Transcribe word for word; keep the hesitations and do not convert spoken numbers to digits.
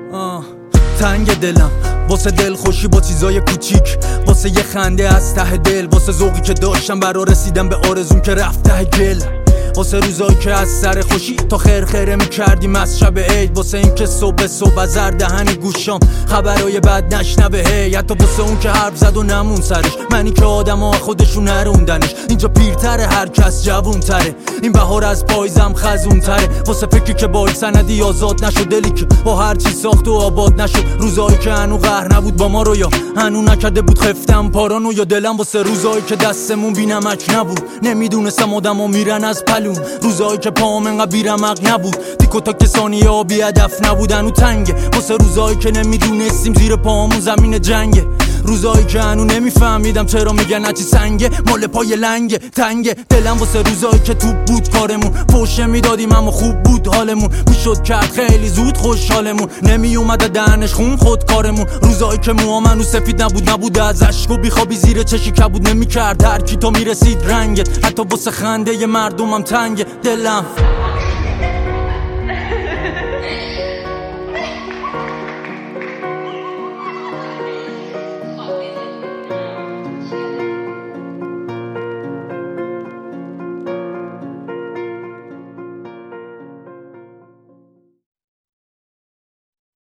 آه. تنگ دلم واسه دل خوشی با چیزای کوچیک، واسه یه خنده از ته دل، واسه ذوقی که داشتم برا رسیدم به آرزوم که رفت ته گل، واسه روزایی که از سر خوشی تا خیر خیره میکردیم از شب عید، واسه این که صبح صبح از هر دهنی گوشام خبرای بد نشنوه هی، حتی واسه اون که حرف زد و نمون سرش، منی که آدما خودشون نروندنش، اینجا پیرتره هر کس جوونتره، این بهار از پاییزم خزونتره، واسه فکری که با سندی آزاد نشد، دلی که با هر چی ساخت و آباد نشد، روزایی که هنو قهر نبود با ما رو، یا هنو نکرده بود خفتم پارانو، یا دلم واسه روزایی که دستمون بی نمک نبود، نمیدونستم آدما میرن از پلو، روزایی که پام انقدر بیرمق نبود، تیکو تا کسانی ها بی هدف نبودن و تنگه، واسه روزایی که نمیدونستیم زیر پامون زمین جنگه، روزایی که هنو نمیفهمیدم چرا میگن هرچی سنگه مال پای لنگه تنگه، دلم واسه روزایی که توپ بود کارمون، پوشه میدادیم اما خوب بود حالمون، میشد کرد خیلی زود خوشحالمون، نمی اومده دهنش خون خود کارمون، روزایی که موها منو سفید نبود، نبوده از عشق و بیخوابی زیر چشی کبود، نمیکرد هر کی تا میرسید رنگت، حتی واسه خنده ی مردمم تنگه دلم.